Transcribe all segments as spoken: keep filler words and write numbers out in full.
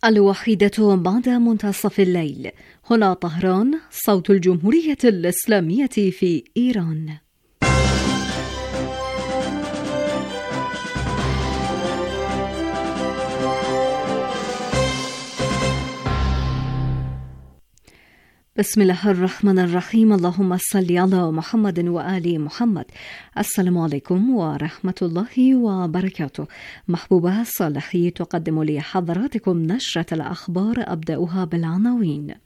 الوحيدة بعد منتصف الليل. هنا طهران، صوت الجمهورية الإسلامية في إيران. بسم الله الرحمن الرحيم. اللهم صل على محمد وآل محمد. السلام عليكم ورحمة الله وبركاته. محبوبة صالحي تقدم لحضراتكم نشرة الأخبار، أبدأها بالعناوين.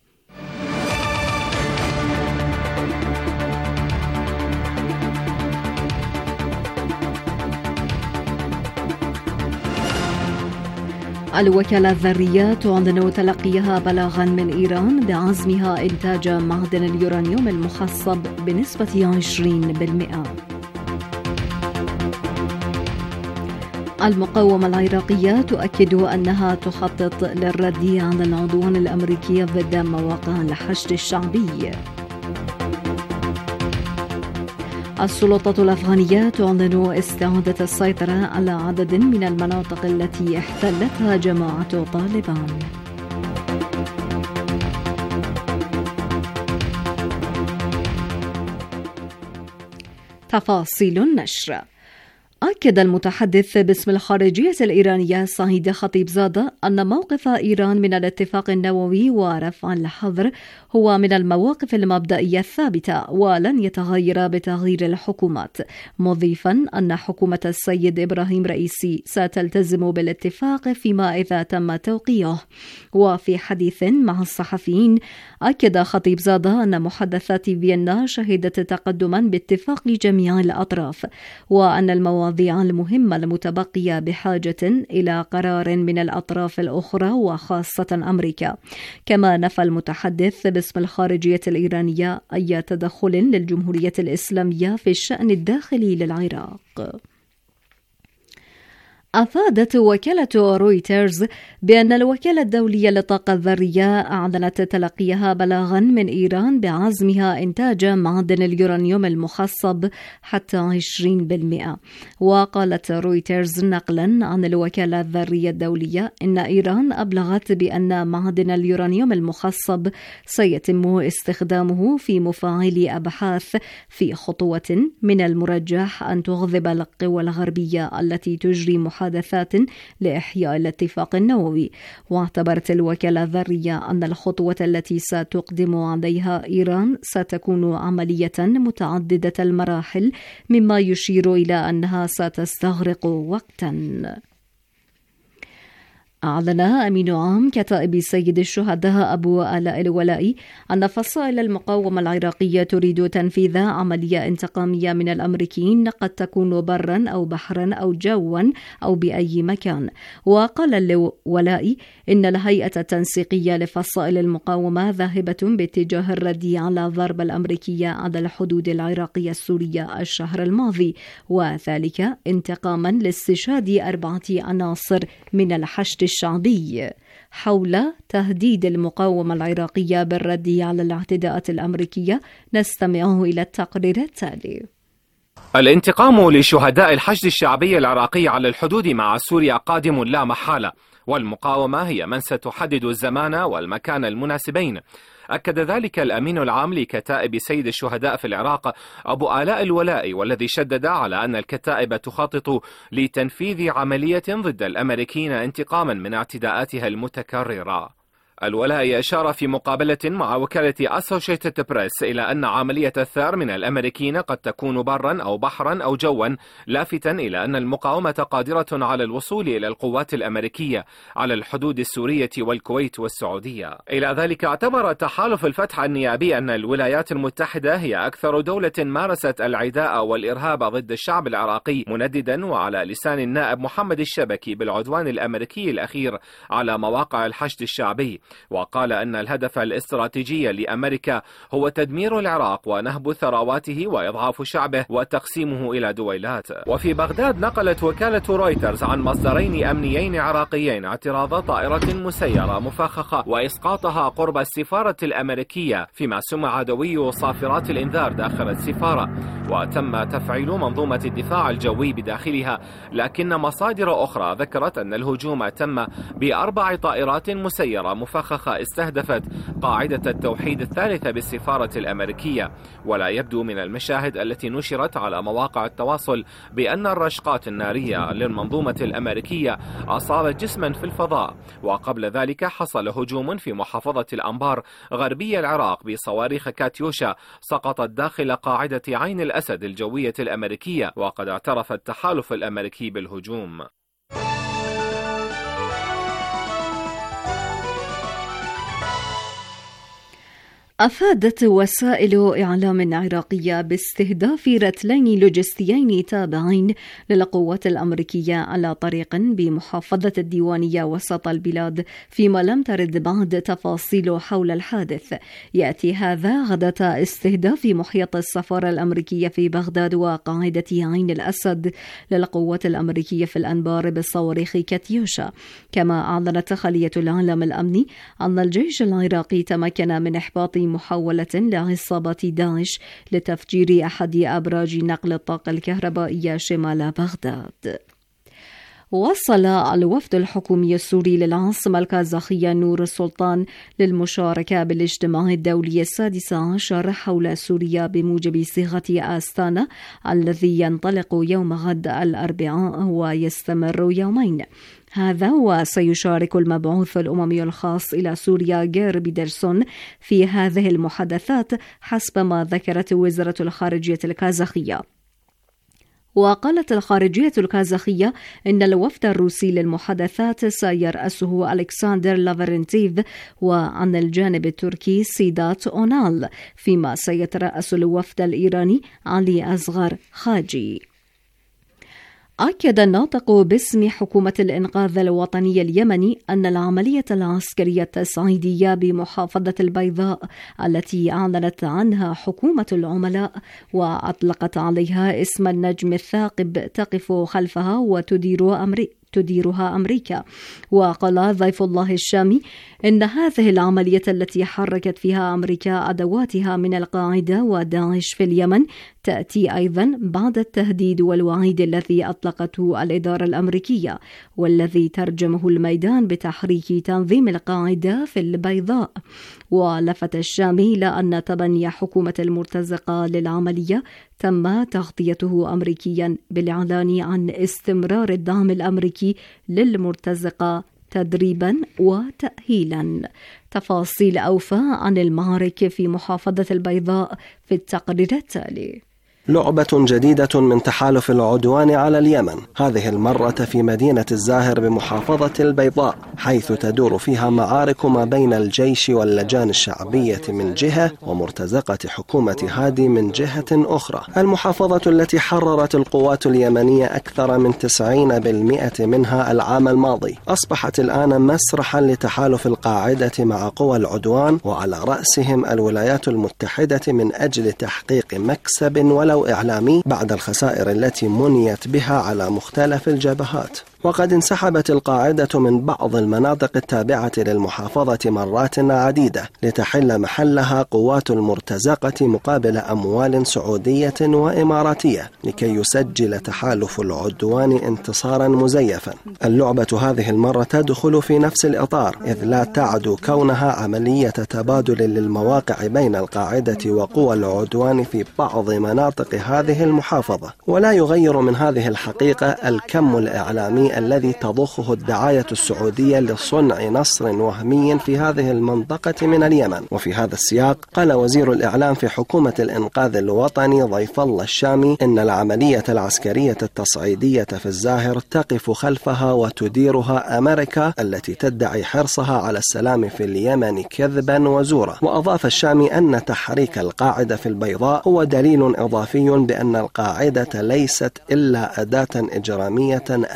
الوكالة الذرية تعلن تلقيها بلاغا من إيران بعزمها إنتاج معدن اليورانيوم المخصب بنسبة عشرين بالمئة. المقاومة العراقية تؤكد أنها تخطط للرد على العدوان الأمريكي ضد مواقع الحشد الشعبي. السلطات الأفغانية تعلن استعادة السيطرة على عدد من المناطق التي احتلتها جماعة طالبان. تفاصيل النشر. أكد المتحدث باسم الخارجية الإيرانية سعيد خطيبزادة أن موقف إيران من الاتفاق النووي ورفع الحظر هو من المواقف المبدئية الثابتة ولن يتغير بتغيير الحكومات، مضيفا أن حكومة السيد إبراهيم رئيسي ستلتزم بالاتفاق فيما إذا تم توقيعه. وفي حديث مع الصحفيين أكد خطيبزادة أن محادثات فيينا شهدت تقدما باتفاق جميع الأطراف، وأن المواضيع المهمة المتبقية بحاجة إلى قرار من الأطراف الأخرى وخاصة أمريكا. كما نفى المتحدث باسم الخارجية الإيرانية أي تدخل للجمهورية الإسلامية في الشأن الداخلي للعراق. أفادت وكالة رويترز بأن الوكالة الدولية للطاقة الذرية أعلنت تلقيها بلاغا من إيران بعزمها إنتاج معدن اليورانيوم المخصب حتى عشرين بالمئة. وقالت رويترز نقلا عن الوكالة الذرية الدولية إن إيران أبلغت بأن معدن اليورانيوم المخصب سيتم استخدامه في مفاعل أبحاث في خطوة من المرجح أن تغضب القوى الغربية التي تجري محادثات لإحياء الاتفاق النووي. واعتبرت الوكالة الذرية أن الخطوة التي ستقدم عليها إيران ستكون عملية متعددة المراحل، مما يشير إلى أنها ستستغرق وقتا. أعلن أمين عام كتائب سيد الشهداء أبو آلاء الولائي أن فصائل المقاومة العراقية تريد تنفيذ عملية انتقامية من الأمريكيين، قد تكون برا أو بحرا أو جوا أو بأي مكان. وقال الولائي إن الهيئة التنسيقية لفصائل المقاومة ذاهبة باتجاه الرد على الضربة الأمريكية على الحدود العراقية السورية الشهر الماضي، وذلك انتقاما لاستشهاد أربعة عناصر من الحشد الشعبي. حول تهديد المقاومة العراقية بالرد على الاعتداءات الأمريكية نستمع إلى التقرير التالي. الانتقام لشهداء الحشد الشعبي العراقي على الحدود مع سوريا قادم لا محالة، والمقاومة هي من ستحدد الزمان والمكان المناسبين. أكد ذلك الأمين العام لكتائب سيد الشهداء في العراق أبو آلاء الولائي، والذي شدد على أن الكتائب تخطط لتنفيذ عملية ضد الأمريكيين انتقاما من اعتداءاتها المتكررة. الولائي أشار في مقابلة مع وكالة أسوشيتد بريس إلى أن عملية الثار من الأمريكيين قد تكون برا أو بحرا أو جوا، لافتا إلى أن المقاومة قادرة على الوصول إلى القوات الأمريكية على الحدود السورية والكويت والسعودية. إلى ذلك اعتبر تحالف الفتح النيابي أن الولايات المتحدة هي أكثر دولة مارست العداء والإرهاب ضد الشعب العراقي، منددا وعلى لسان النائب محمد الشبكي بالعدوان الأمريكي الأخير على مواقع الحشد الشعبي. وقال أن الهدف الاستراتيجي لأمريكا هو تدمير العراق ونهب ثرواته وإضعاف شعبه وتقسيمه إلى دويلات. وفي بغداد نقلت وكالة رويترز عن مصدرين أمنيين عراقيين اعتراض طائرة مسيرة مفخخة وإسقاطها قرب السفارة الأمريكية، فيما سمع دوي صافرات الإنذار داخل السفارة، وتم تفعيل منظومة الدفاع الجوي بداخلها، لكن مصادر أخرى ذكرت أن الهجوم تم بأربع طائرات مسيرة مفخخة استهدفت قاعدة التوحيد الثالثة بالسفارة الأمريكية. ولا يبدو من المشاهد التي نشرت على مواقع التواصل بأن الرشقات النارية للمنظومة الأمريكية أصابت جسما في الفضاء. وقبل ذلك حصل هجوم في محافظة الأنبار غربي العراق بصواريخ كاتيوشا سقطت داخل قاعدة عين الأسد الجوية الأمريكية، وقد اعترف التحالف الأمريكي بالهجوم. أفادت وسائل إعلام عراقية باستهداف رتلين لوجستيين تابعين للقوات الأمريكية على طريق بمحافظة الديوانية وسط البلاد، فيما لم ترد بعد تفاصيل حول الحادث. يأتي هذا غداة استهداف محيط السفارة الأمريكية في بغداد وقاعدة عين الأسد للقوات الأمريكية في الأنبار بصواريخ كاتيوشا. كما أعلنت خلية العالم الأمني أن الجيش العراقي تمكن من إحباط محاولة لعصابة داعش لتفجير أحد أبراج نقل الطاقة الكهربائية شمال بغداد. وصل الوفد الحكومي السوري للعاصمة الكازاخية نور السلطان للمشاركة بالاجتماع الدولي السادس عشر حول سوريا بموجب صيغة آستانا الذي ينطلق يوم غد الأربعاء ويستمر يومين. هذا وسيشارك المبعوث الأممي الخاص إلى سوريا غير بيدرسون في هذه المحادثات حسب ما ذكرت وزارة الخارجية الكازاخية. وقالت الخارجية الكازاخية إن الوفد الروسي للمحادثات سيرأسه ألكسندر لافرنتيف، وعن الجانب التركي سيدات أونال، فيما سيترأس الوفد الإيراني علي أصغر خاجي. أكد الناطق باسم حكومة الإنقاذ الوطني اليمني أن العملية العسكرية التصعيدية بمحافظة البيضاء التي أعلنت عنها حكومة العملاء وأطلقت عليها اسم النجم الثاقب تقف خلفها وتدير أمريكا تديرها أمريكا. وقال ضيف الله الشامي إن هذه العملية التي حركت فيها أمريكا أدواتها من القاعدة وداعش في اليمن تأتي أيضا بعد التهديد والوعيد الذي أطلقته الإدارة الأمريكية، والذي ترجمه الميدان بتحريك تنظيم القاعدة في البيضاء. ولفت الشامي إلى أن تبني حكومة المرتزقة للعملية تم تغطيته أمريكيا بالإعلان عن استمرار الدعم الأمريكي للمرتزقة تدريبا وتأهيلا. تفاصيل أوفى عن المعارك في محافظة البيضاء في التقرير التالي. لعبة جديدة من تحالف العدوان على اليمن، هذه المرة في مدينة الزاهر بمحافظة البيضاء، حيث تدور فيها معارك ما بين الجيش واللجان الشعبية من جهة ومرتزقة حكومة هادي من جهة أخرى. المحافظة التي حررت القوات اليمنية أكثر من تسعين بالمئة منها العام الماضي أصبحت الآن مسرحا لتحالف القاعدة مع قوى العدوان، وعلى رأسهم الولايات المتحدة، من أجل تحقيق مكسب ولو إعلامي بعد الخسائر التي منيت بها على مختلف الجبهات. وقد انسحبت القاعدة من بعض المناطق التابعة للمحافظة مرات عديدة لتحل محلها قوات المرتزقة مقابل أموال سعودية وإماراتية لكي يسجل تحالف العدوان انتصارا مزيفا. اللعبة هذه المرة تدخل في نفس الإطار، إذ لا تعد كونها عملية تبادل للمواقع بين القاعدة وقوى العدوان في بعض مناطق هذه المحافظة، ولا يغير من هذه الحقيقة الكم الإعلامي الذي تضخه الدعاية السعودية لصنع نصر وهمي في هذه المنطقة من اليمن. وفي هذا السياق قال وزير الإعلام في حكومة الإنقاذ الوطني ضيف الله الشامي إن العملية العسكرية التصعيدية في الزاهر تقف خلفها وتديرها أمريكا التي تدعي حرصها على السلام في اليمن كذبا وزورا. وأضاف الشامي أن تحريك القاعدة في البيضاء هو دليل إضافي بأن القاعدة ليست إلا أداة إجرامية أمريكية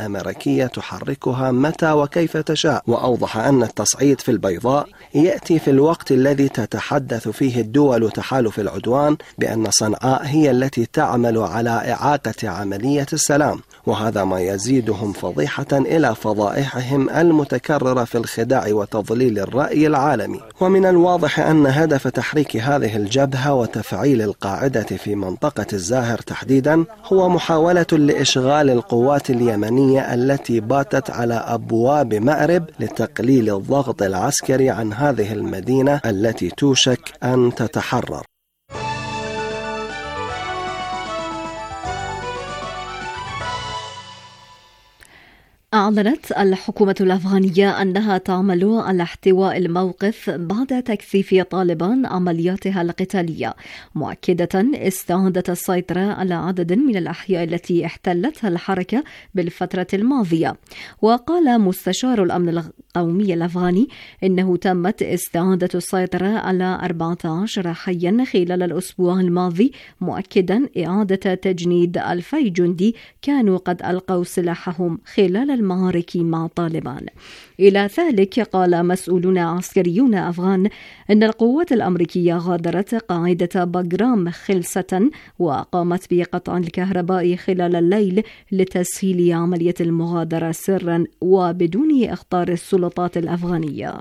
أمريكية تحركها متى وكيف تشاء. وأوضح أن التصعيد في البيضاء يأتي في الوقت الذي تتحدث فيه الدول تحالف العدوان بأن صنعاء هي التي تعمل على إعاقة عملية السلام، وهذا ما يزيدهم فضيحة إلى فضائحهم المتكررة في الخداع وتضليل الرأي العالمي. ومن الواضح أن هدف تحريك هذه الجبهة وتفعيل القاعدة في منطقة الزاهر تحديدا هو محاولة لإشغال القوات اليمنية التي باتت على أبواب مأرب لتقليل الضغط العسكري عن هذه المدينة التي توشك أن تتحرر. أعلنت الحكومة الأفغانية أنها تعمل على احتواء الموقف بعد تكثيف طالبان عملياتها القتالية، مؤكدة استعادة السيطرة على عدد من الأحياء التي احتلتها الحركة بالفترة الماضية. وقال مستشار الأمن القومي الأفغاني إنه تمت استعادة السيطرة على أربعة عشر حيا خلال الأسبوع الماضي، مؤكدا إعادة تجنيد ألفي جندي كانوا قد ألقوا سلاحهم خلال المعارك مع طالبان. إلى ذلك قال مسؤولون عسكريون أفغان أن القوات الأمريكية غادرت قاعدة باغرام خلسة وقامت بقطع الكهرباء خلال الليل لتسهيل عملية المغادرة سرا وبدون إخطار السلطات الأفغانية.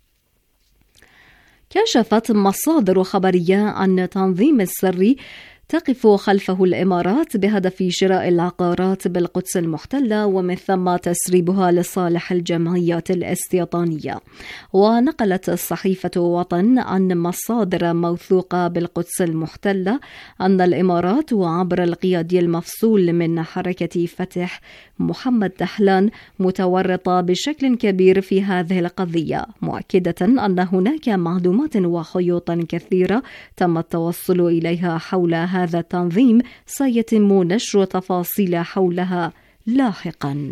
كشفت مصادر خبرية عن تنظيم السري تقف خلفه الإمارات بهدف شراء العقارات بالقدس المحتلة ومن ثم تسريبها لصالح الجمعيات الاستيطانية. ونقلت الصحيفة وطن عن مصادر موثوقة بالقدس المحتلة أن الإمارات عبر القيادي المفصول من حركة فتح محمد دحلان متورطة بشكل كبير في هذه القضية، مؤكدة أن هناك معلومات وخيوط كثيرة تم التوصل إليها حول هذا التنظيم سيتم نشر تفاصيل حولها لاحقا.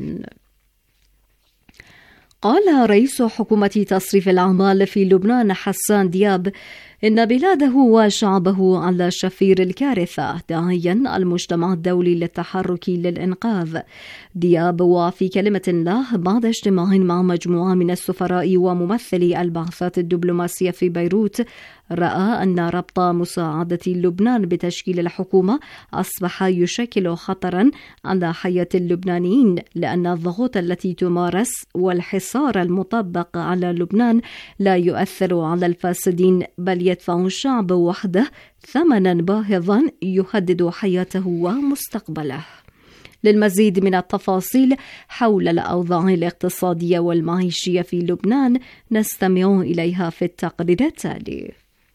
قال رئيس حكومة تصريف الأعمال في لبنان حسان دياب إن بلاده وشعبه على شفير الكارثة، داعيا المجتمع الدولي للتحرك للإنقاذ. دياب وفي كلمة له بعد اجتماع مع مجموعة من السفراء وممثلي البعثات الدبلوماسية في بيروت رأى أن ربط مساعدة لبنان بتشكيل الحكومة أصبح يشكل خطرا على حياة اللبنانيين، لأن الضغوط التي تمارس والحصار المطبق على لبنان لا يؤثر على الفاسدين بل يدفع الشعب وحده ثمنا باهظا يهدد حياته ومستقبله. للمزيد من التفاصيل حول الأوضاع الاقتصادية والمعيشية في لبنان نستمع إليها في التقرير التالي.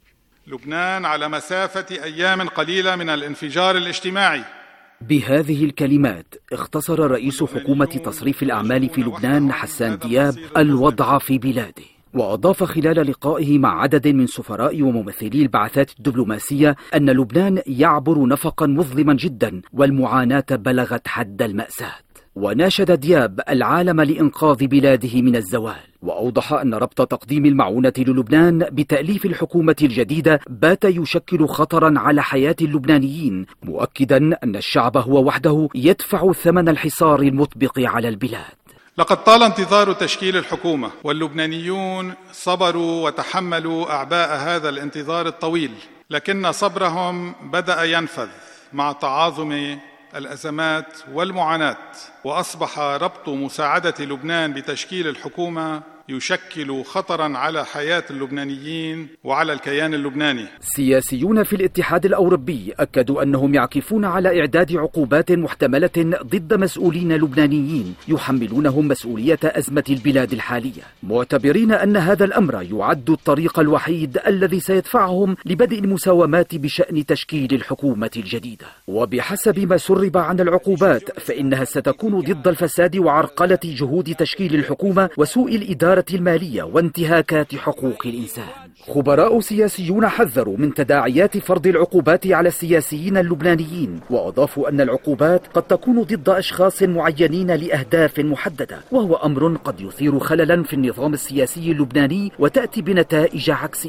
لبنان على مسافة أيام قليلة من الانفجار الاجتماعي. بهذه الكلمات اختصر رئيس حكومة تصريف الأعمال في لبنان حسان دياب الوضع في بلاده، وأضاف خلال لقائه مع عدد من سفراء وممثلي البعثات الدبلوماسية أن لبنان يعبر نفقا مظلما جدا والمعاناة بلغت حد المأساة. وناشد دياب العالم لإنقاذ بلاده من الزوال، وأوضح أن ربط تقديم المعونة للبنان بتأليف الحكومة الجديدة بات يشكل خطرا على حياة اللبنانيين، مؤكدا أن الشعب هو وحده يدفع ثمن الحصار المطبق على البلاد. لقد طال انتظار تشكيل الحكومة، واللبنانيون صبروا وتحملوا أعباء هذا الانتظار الطويل، لكن صبرهم بدأ ينفذ مع تعاظم الأزمات والمعاناة، وأصبح ربط مساعدة لبنان بتشكيل الحكومة يشكل خطرا على حياة اللبنانيين وعلى الكيان اللبناني. سياسيون في الاتحاد الأوروبي أكدوا أنهم يعكفون على إعداد عقوبات محتملة ضد مسؤولين لبنانيين يحملونهم مسؤولية أزمة البلاد الحالية، معتبرين أن هذا الأمر يعد الطريق الوحيد الذي سيدفعهم لبدء المساومات بشأن تشكيل الحكومة الجديدة. وبحسب ما سرب عن العقوبات فإنها ستكون ضد الفساد وعرقلة جهود تشكيل الحكومة وسوء الإدارة المالية وانتهاكات حقوق الإنسان. خبراء سياسيون حذروا من تداعيات فرض العقوبات على السياسيين اللبنانيين، وأضافوا أن العقوبات قد تكون ضد أشخاص معينين لأهداف محددة، وهو أمر قد يثير خللا في النظام السياسي اللبناني وتأتي بنتائج عكسية.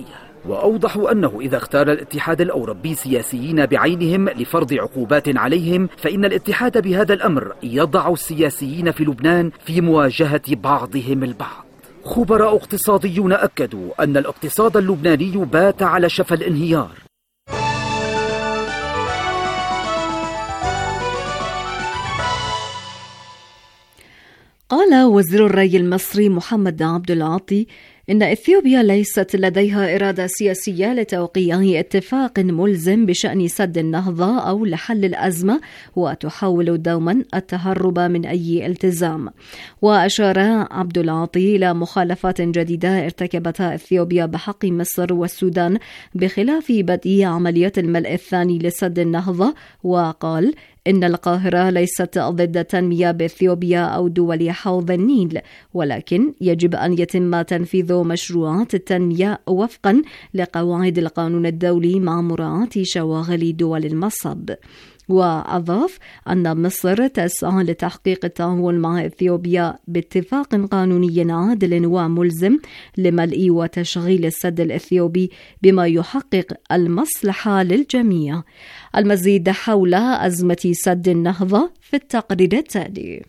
وأوضحوا أنه إذا اختار الاتحاد الأوروبي سياسيين بعينهم لفرض عقوبات عليهم، فإن الاتحاد بهذا الأمر يضع السياسيين في لبنان في مواجهة بعضهم البعض. خبراء اقتصاديون أكدوا أن الاقتصاد اللبناني بات على شفا الانهيار. قال وزير الري المصري محمد عبد العاطي إن إثيوبيا ليست لديها إرادة سياسية لتوقيع اتفاق ملزم بشأن سد النهضة أو لحل الأزمة، وتحاول دوما التهرب من أي التزام. وأشار عبد العاطي إلى مخالفات جديدة ارتكبتها إثيوبيا بحق مصر والسودان بخلاف بدء عمليات الملء الثاني لسد النهضة، وقال إن القاهرة ليست ضد التنمية بإثيوبيا أو دول حوض النيل، ولكن يجب أن يتم تنفيذ مشروعات التنمية وفقا لقواعد القانون الدولي مع مراعاة شواغل دول المصب. وأضاف أن مصر تسعى لتحقيق التعاون مع إثيوبيا باتفاق قانوني عادل وملزم لملء وتشغيل السد الإثيوبي بما يحقق المصلحة للجميع. المزيد حول أزمة سد النهضة في التقرير التالي.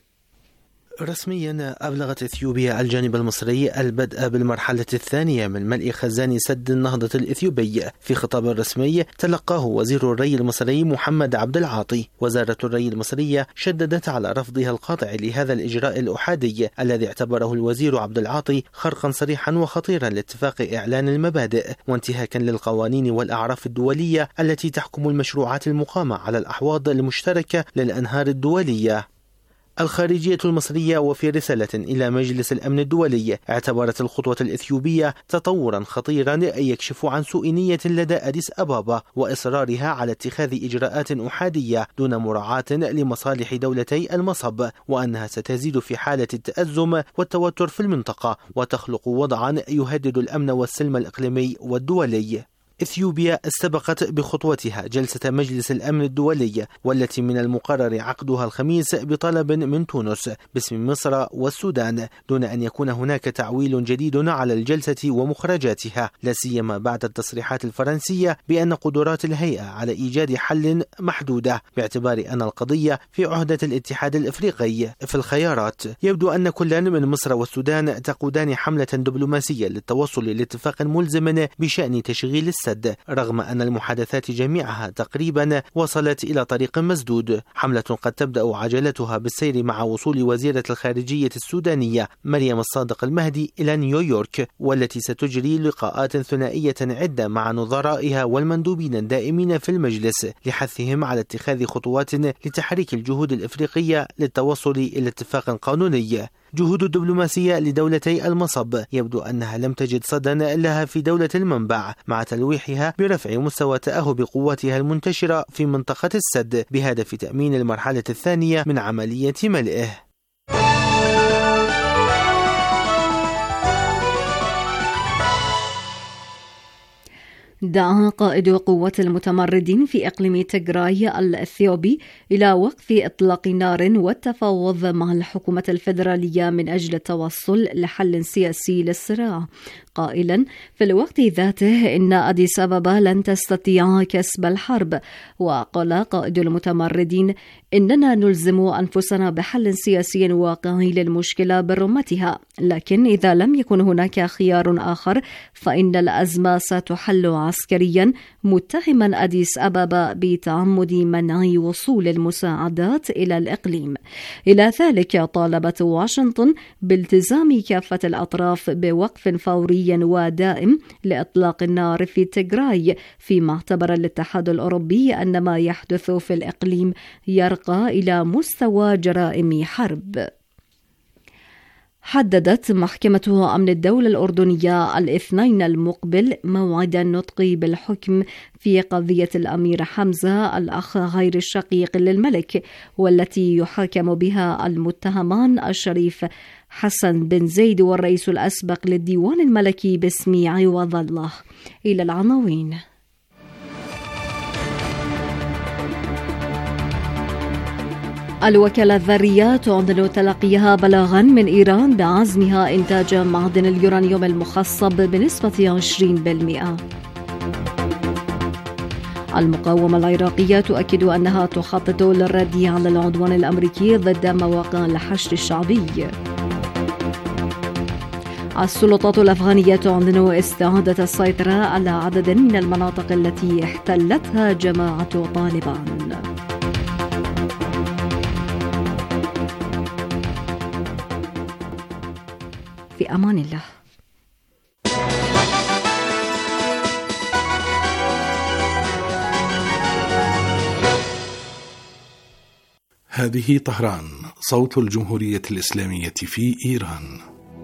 رسميا أبلغت إثيوبيا الجانب المصري البدء بالمرحلة الثانية من ملء خزان سد النهضة الإثيوبي. في خطاب رسمي تلقاه وزير الري المصري محمد عبد العاطي، وزارة الري المصرية شددت على رفضها القاطع لهذا الإجراء الأحادي الذي اعتبره الوزير عبد العاطي خرقا صريحا وخطيرا لاتفاق إعلان المبادئ وانتهاكا للقوانين والأعراف الدولية التي تحكم المشروعات المقامة على الأحواض المشتركة للأنهار الدولية. الخارجية المصرية وفي رسالة إلى مجلس الأمن الدولي اعتبرت الخطوة الإثيوبية تطورا خطيرا يكشف عن سوء نية لدى أديس أبابا وإصرارها على اتخاذ إجراءات أحادية دون مراعاة لمصالح دولتي المصب، وأنها ستزيد في حالة التأزم والتوتر في المنطقة وتخلق وضعا يهدد الأمن والسلم الإقليمي والدولي. إثيوبيا استبقت بخطوتها جلسة مجلس الأمن الدولي والتي من المقرر عقدها الخميس بطلب من تونس باسم مصر والسودان، دون أن يكون هناك تعويل جديد على الجلسة ومخرجاتها، لا سيما بعد التصريحات الفرنسية بأن قدرات الهيئة على إيجاد حل محدودة، باعتبار أن القضية في عهدة الاتحاد الإفريقي. في الخيارات يبدو أن كل من مصر والسودان تقودان حملة دبلوماسية للتوصل لاتفاق ملزم بشأن تشغيل السد، رغم أن المحادثات جميعها تقريبا وصلت إلى طريق مسدود. حملة قد تبدأ عجلتها بالسير مع وصول وزيرة الخارجية السودانية مريم الصادق المهدي إلى نيويورك، والتي ستجري لقاءات ثنائية عدة مع نظرائها والمندوبين الدائمين في المجلس لحثهم على اتخاذ خطوات لتحريك الجهود الإفريقية للتوصل إلى اتفاق قانوني. جهود الدبلوماسية لدولتي المصب يبدو أنها لم تجد صدى لها في دولة المنبع، مع تلويحها برفع مستوى تأهب قواتها المنتشرة في منطقة السد بهدف تأمين المرحلة الثانية من عملية ملئه. دعا قائد قوات المتمردين في إقليم تيغراي الإثيوبي إلى وقف إطلاق نار والتفاوض مع الحكومة الفيدرالية من أجل التوصل لحل سياسي للصراع، قائلا في الوقت ذاته إن أديس أبابا لن تستطيع كسب الحرب. وقال قائد المتمردين إننا نلزم أنفسنا بحل سياسي واقعي للمشكلة برمتها، لكن إذا لم يكن هناك خيار آخر فإن الأزمة ستحل عسكريا، متهما أديس أبابا بتعمد منع وصول المساعدات إلى الإقليم. إلى ذلك طالبت واشنطن بالتزام كافة الأطراف بوقف فوري ودائم لإطلاق النار في تيغراي، فيما اعتبر الاتحاد الأوروبي أن ما يحدث في الإقليم يرقى إلى مستوى جرائم حرب. حددت محكمة أمن الدولة الأردنية الاثنين المقبل موعد النطق بالحكم في قضية الأمير حمزة الأخ غير الشقيق للملك، والتي يحاكم بها المتهمان الشريف حسن بن زيد والرئيس الأسبق للديوان الملكي باسم عوض الله. إلى العناوين. الوكالة الذرية تعلن تلقيها بلاغا من إيران بعزمها إنتاج معدن اليورانيوم المخصب بنسبة عشرين بالمئة. المقاومة العراقية تؤكد أنها تخطط للرد على العدوان الأمريكي ضد مواقع الحشد الشعبي. السلطات الأفغانية تعلن استعادة السيطرة على عدد من المناطق التي احتلتها جماعة طالبان. في أمان الله. هذه طهران، صوت الجمهورية الإسلامية في إيران.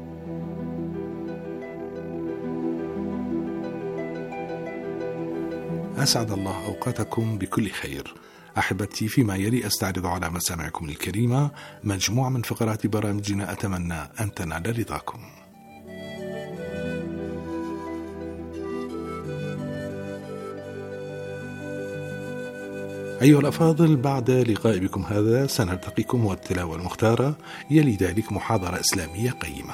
أسعد الله أوقاتكم بكل خير. أحبتي، فيما يلي أستعرض على مسامعكم الكريمة مجموعة من فقرات برامجنا أتمنى أن تنال رضاكم. أيها الأفاضل، بعد لقاء بكم هذا سنلتقيكم والتلاوة المختارة، يلي ذلك محاضرة إسلامية قيمة.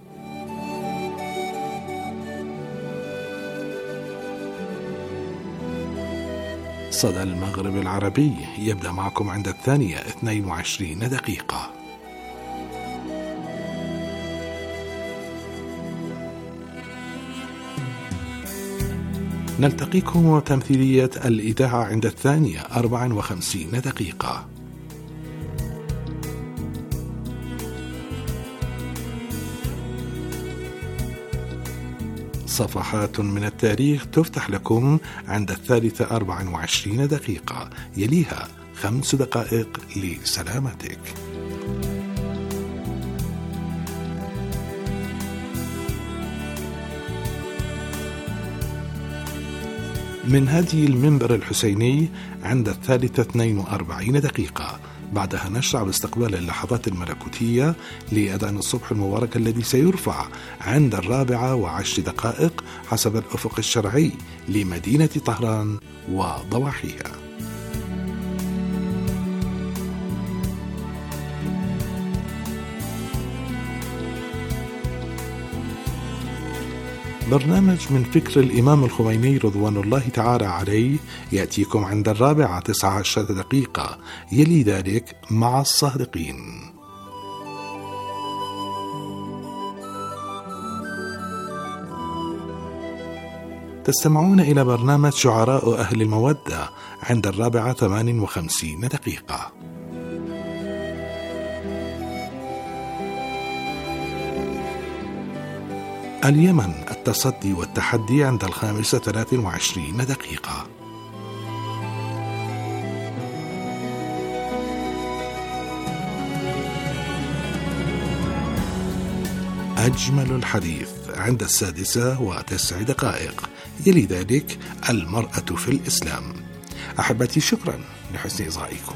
صدى المغرب العربي يبدأ معكم عند الثانية اثنين وعشرين دقيقة. نلتقيكم وتمثيلية الإذاعة عند الثانية أربع وخمسين دقيقة. صفحات من التاريخ تفتح لكم عند الثالثة أربع وعشرين دقيقة، يليها خمس دقائق لسلامتك. من هدي المنبر الحسيني عند الثالثة اثنين وأربعين دقيقة. بعدها نشرع باستقبال اللحظات الملكوتية لأذان الصبح المبارك الذي سيرفع عند الرابعة وعشر دقائق حسب الأفق الشرعي لمدينة طهران وضواحيها. برنامج من فكر الإمام الخميني رضوان الله تعالى عليه يأتيكم عند الرابعة تسعة عشر دقيقة، يلي ذلك مع الصادقين. تستمعون إلى برنامج شعراء أهل المودة عند الرابعة ثمان وخمسين دقيقة. اليمن، التصدي والتحدي عند الخامسة ثلاث وعشرين دقيقة. أجمل الحديث عند السادسة وتسع دقائق، يلي ذلك المرأة في الإسلام. أحبتي، شكرا لحسن إصغائكم.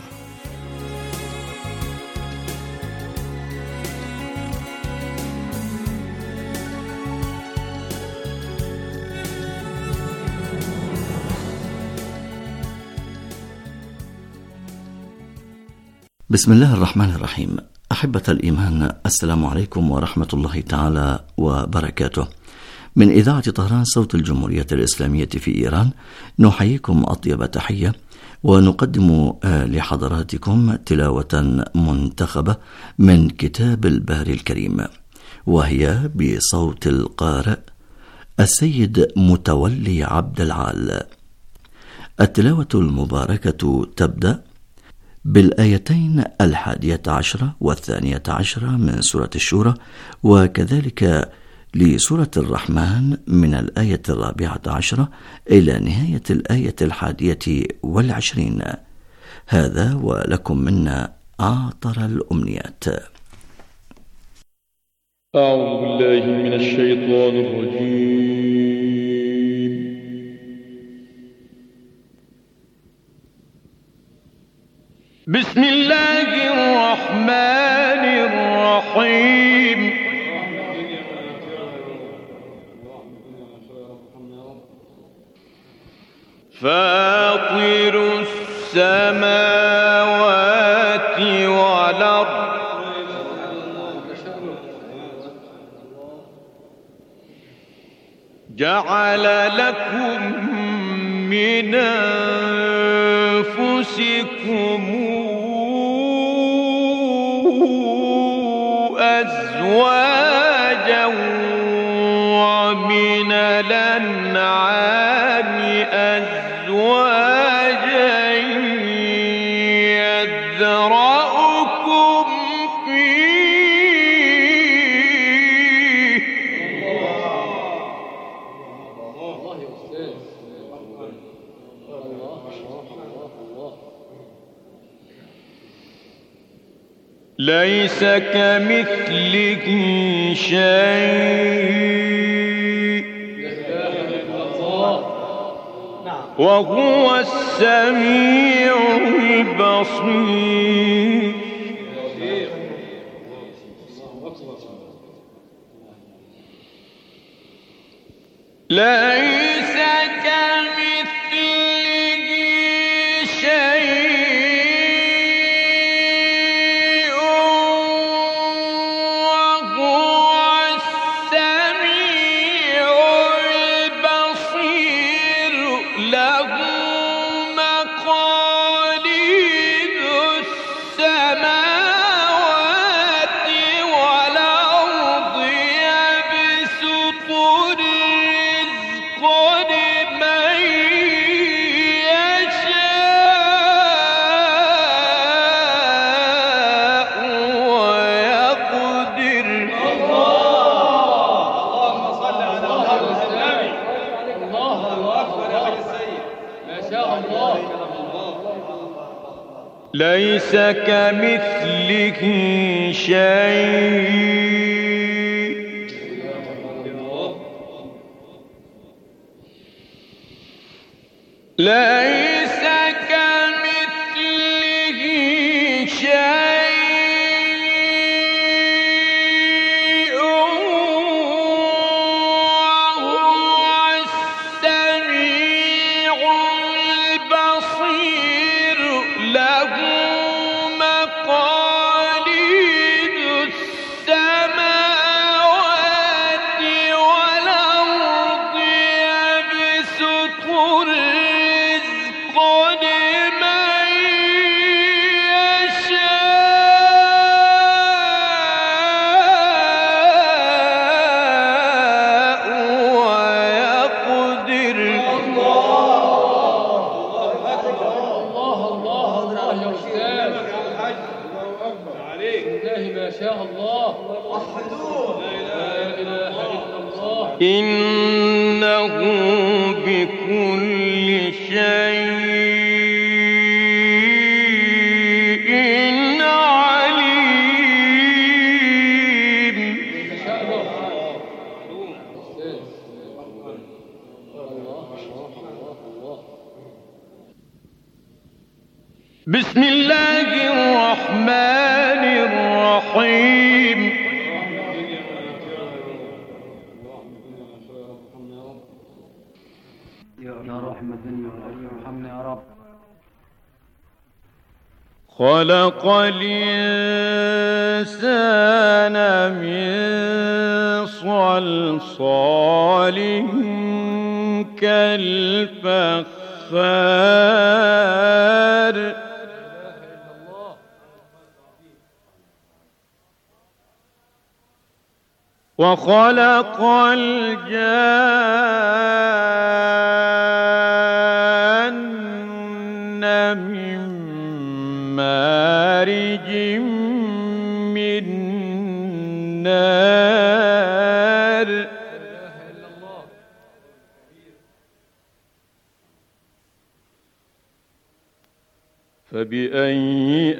بسم الله الرحمن الرحيم. أحبة الإيمان، السلام عليكم ورحمة الله تعالى وبركاته. من إذاعة طهران صوت الجمهورية الإسلامية في إيران نحييكم أطيب تحية، ونقدم لحضراتكم تلاوة منتخبة من كتاب الباري الكريم، وهي بصوت القارئ السيد متولي عبد العال. التلاوة المباركة تبدأ بالآيتين الحادية عشرة والثانية عشرة من سورة الشورى، وكذلك لسورة الرحمن من الآية الرابعة عشرة إلى نهاية الآية الحادية والعشرين. هذا ولكم منا أعطر الأمنيات. أعوذ بالله من الشيطان الرجيم. بسم الله الرحمن الرحيم. فاطر السماوات والأرض جعل لكم من أنفسكم أزواجا ومن الأنعام أزواجا يذرأكم فيه ليس كمثله شيء وهو السميع البصير ليس كمثله شيء وهو السميع البصير له مقاليد السماوات والأرض يبسط الرزق لمن يشاء ويقدر اللهم صل على محمد. الله أكبر يا حاج السيد، ما شاء الله. ليس كمثله شيء ليس كمثله شيء وهو السميع البصير له مقاليد السماوات والأرض يبسط الرزق لمن يشاء ويقدر الله الله الله يا أستاذ عليك. والله ما شاء الله. لا إله إلا الله. إنه بكل شيء عليم. ما شاء الله. أستاذ. الله الله الله. بسم الله الرحمن الرحيم. خلق الإنسان من صلصال كالفخار وخلق الجان من مارج من نار فبأي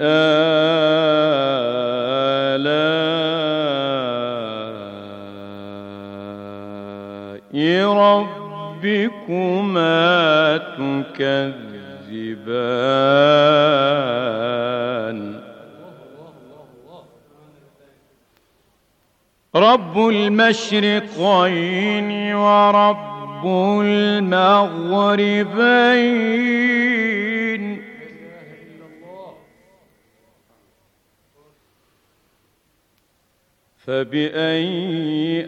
آلاء ربكما تكذبان رب المشرقين ورب المغربين فبأي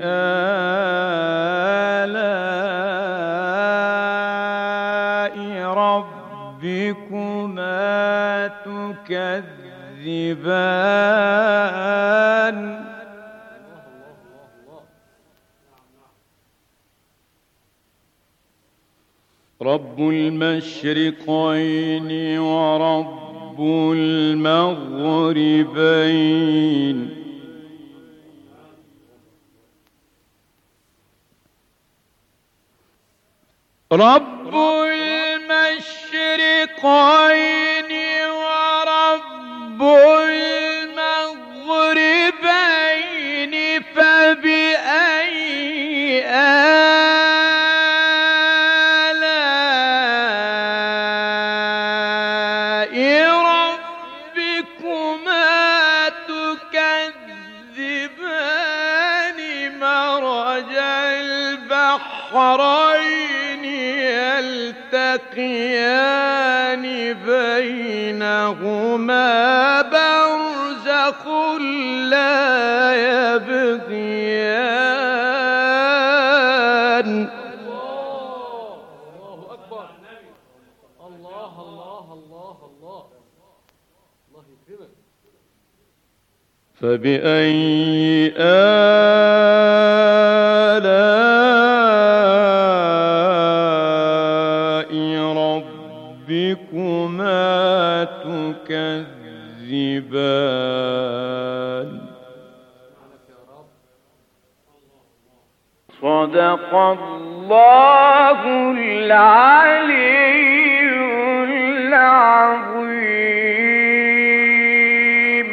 آلاء ربكما ربكما تكذبان رب المشرقين ورب المغربين رب المشرقين ورب المغربين فبأي آلاء ربكما تكذبان مرج البحرين يلتقيان بينهما برزخ لا يبغيان الله أكبر الله الله الله الله الله يكرمك فبأي آلاء ربكما تكذبان صدق الله العلي العظيم.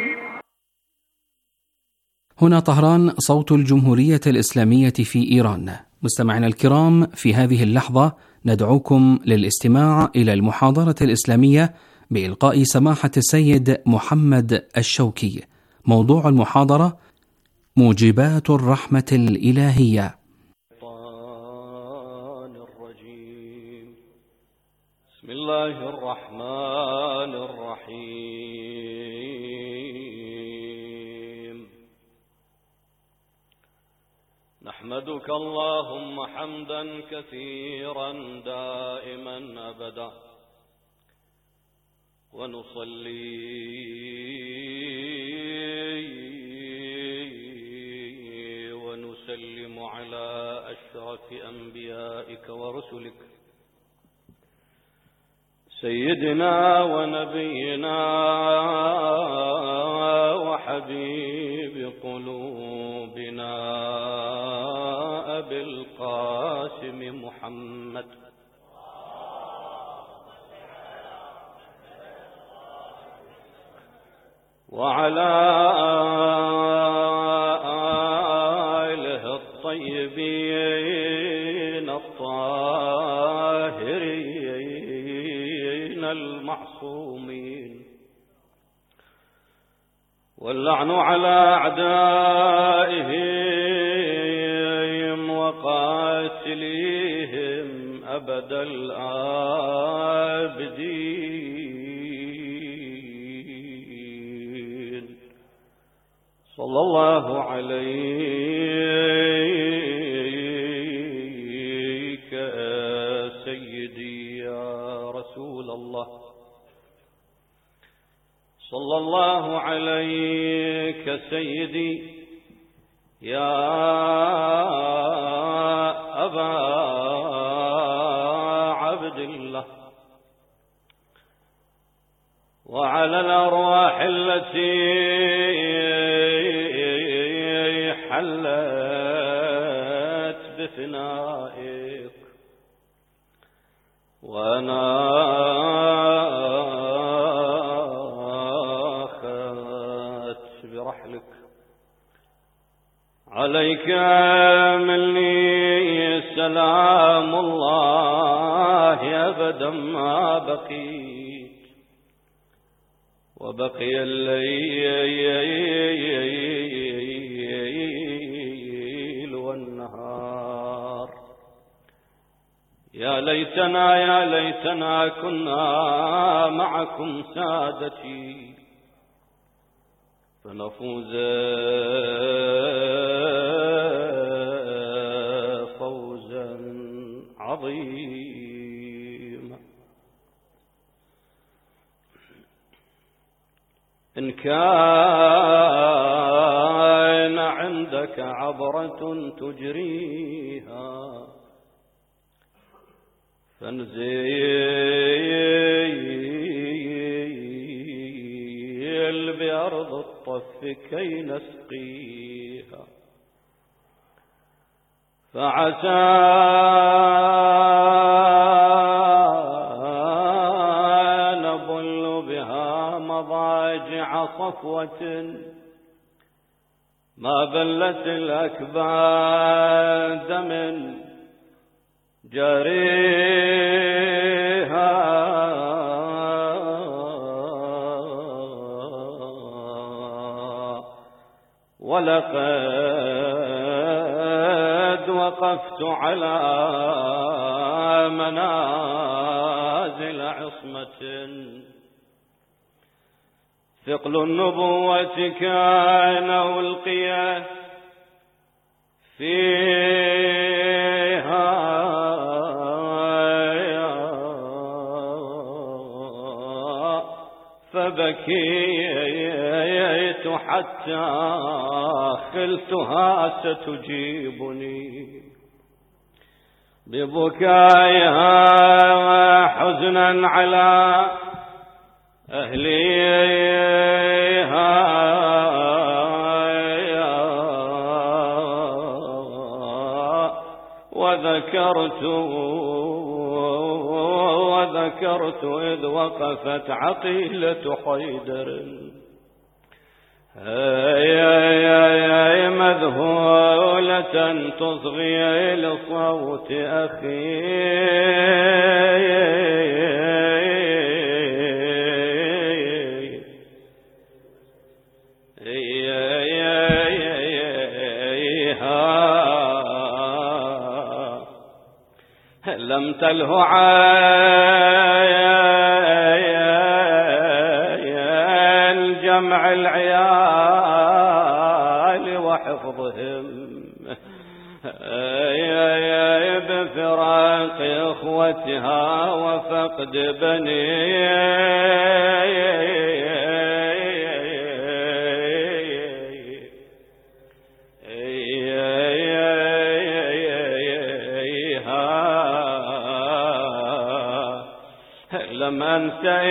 هنا طهران، صوت الجمهورية الإسلامية في إيران. مستمعينا الكرام، في هذه اللحظة ندعوكم للاستماع إلى المحاضرة الإسلامية بإلقاء سماحة السيد محمد الشوكي. موضوع المحاضرة: موجبات الرحمة الإلهية. بسم الله الرحمن الرحيم. نحمدك اللهم حمدا كثيرا دائما أبدا، ونصلي ونسلم على أشرف أنبيائك ورسلك سيدنا ونبينا وحبيب قلوبنا أبي القاسم محمد وعلى آله الطيبين الطاهرين المعصومين، واللعن على أعدائهم وقاتليهم أبد الآبدين. صلى الله عليك يا سيدي يا رسول الله، صلى الله عليك سيدي يا أبا عبد الله، وعلى الأرواح التي حلت بفنائك وناخت برحلك، عليك مني سلام الله أبدا ما بقيت وبقي الليل والنهار. يا ليتنا يا ليتنا كنا معكم سادتي فنفوز فوزا عظيما. إن كان عندك عبرة تجريها فانزل بأرض الطف كي نسقيها، فعسى نبل بها مضاجع صفوة ما بلت الأكباد من جريها، ولقد وقفت على منازل عصمة ثقل النبوة كان ألقي فيها، فبكيت حتى خلتها ستجيبني ببكائها حزنا على أهليها، وذكرت وذكرت إذ وقفت عقيلة حيدر هي مذهولة تصغي لصوت أخيها، لم تله عين جمع العيال وحفظهم بفراق إخوتها وفقد بني لم أنسى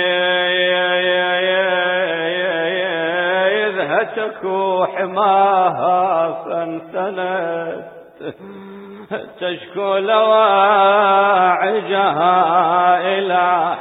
إذ هتكوا حماها فانسنت تشكو لواعجها إلى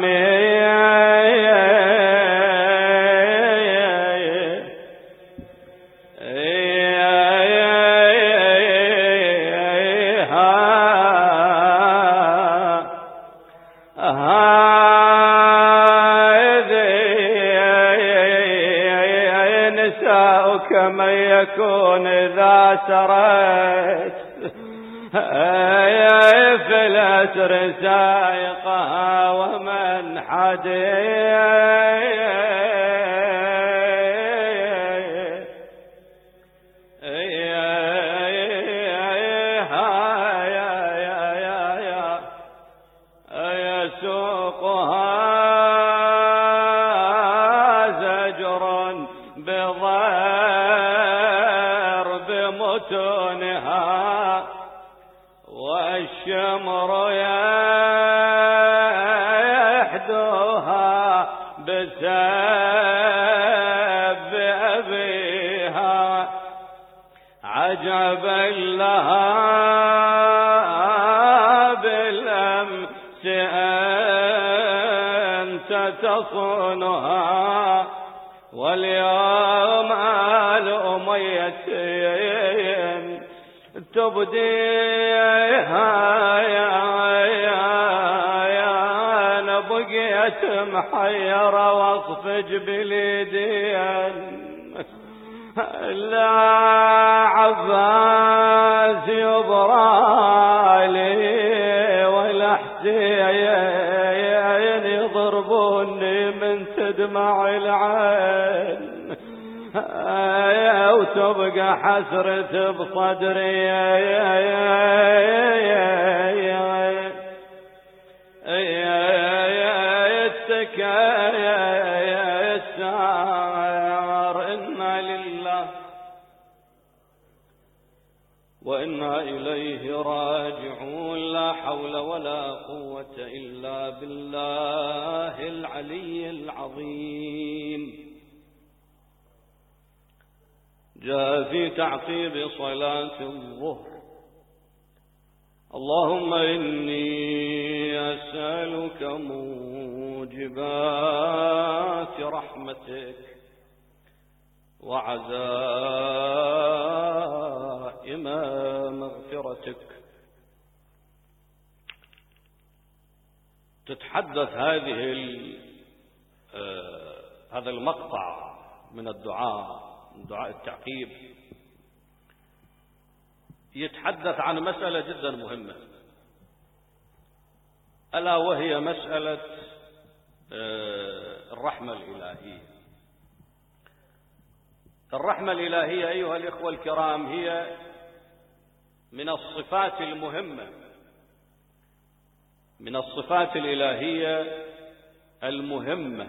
كمن يكون إذا سرت في الأسر سائقها ومن حديث والشمر يحدوها بسب أبيها عجبا لها بالأمس أنت تصونها واليوم آل أميتين تبديها يا يا يا أنا بقيت محيرة واصفج بليدين لا عباس يبرالي ولا حسين يضربوني من تدمع العين وتبقى حسرة بصدري يا يا يا يا يا يسار. إنا لله وإنا إليه راجعون. لا حول ولا قوة إلا بالله العلي العظيم. جاء في تعقيب صلاة الظهر: اللهم إني أسألك موجبات رحمتك وعزائم مغفرتك. تتحدث هذه آه هذا المقطع من الدعاء، من دعاء التعقيب، يتحدث عن مسألة جدا مهمة، ألا وهي مسألة آه الرحمة الإلهية. الرحمة الإلهية أيها الإخوة الكرام هي من الصفات المهمة، من الصفات الإلهية المهمة،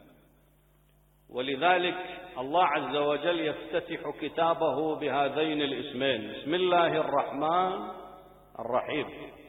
ولذلك الله عز وجل يفتتح كتابه بهذين الاسمين: بسم الله الرحمن الرحيم.